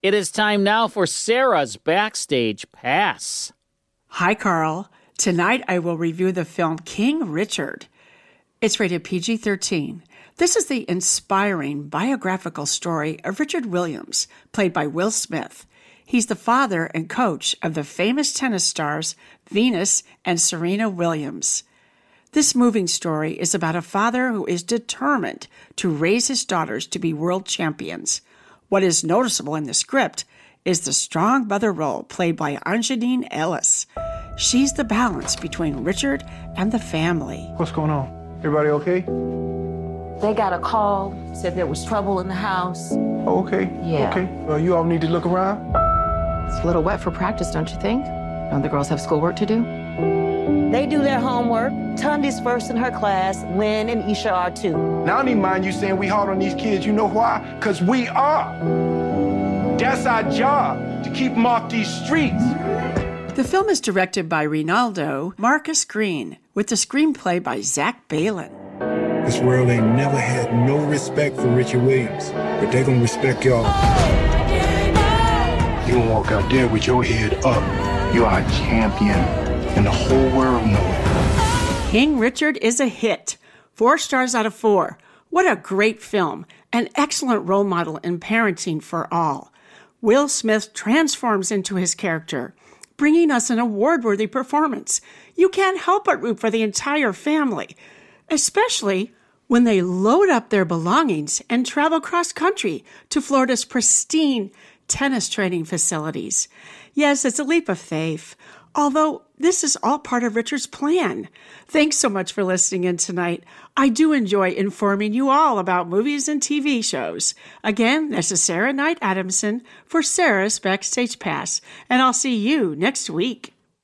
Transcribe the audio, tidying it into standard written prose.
It is time now for Sarah's Backstage Pass. Hi, Carl. Tonight I will review the film King Richard. It's rated PG-13. This is the inspiring biographical story of Richard Williams, played by Will Smith. He's the father and coach of the famous tennis stars Venus and Serena Williams. This moving story is about a father who is determined to raise his daughters to be world champions. What is noticeable in the script is the strong mother role played by Angeline Ellis. She's the balance between Richard and the family. What's going on? Everybody okay? They got a call, said there was trouble in the house. Oh, okay. Yeah. Okay. You all need to look around? It's a little wet for practice, don't you think? Don't the girls have schoolwork to do? They do their homework. Tundi's first in her class. Lynn and Isha are too. Now, I don't even mind you saying we hard on these kids. You know why? Because we are. That's our job, to keep them off these streets. The film is directed by Rinaldo Marcus Green, with the screenplay by Zach Balin. This world ain't never had no respect for Richard Williams, but they gonna respect y'all. You gonna walk out there with your head up. You are a champion, and the whole world know it. King Richard is a hit. 4 stars out of 4. What a great film. An excellent role model in parenting for all. Will Smith transforms into his character, bringing us an award-worthy performance. You can't help but root for the entire family, especially when they load up their belongings and travel cross-country to Florida's pristine tennis training facilities. Yes, it's a leap of faith, although this is all part of Richard's plan. Thanks so much for listening in tonight. I do enjoy informing you all about movies and TV shows. Again, this is Sarah Knight Adamson for Sarah's Backstage Pass, and I'll see you next week.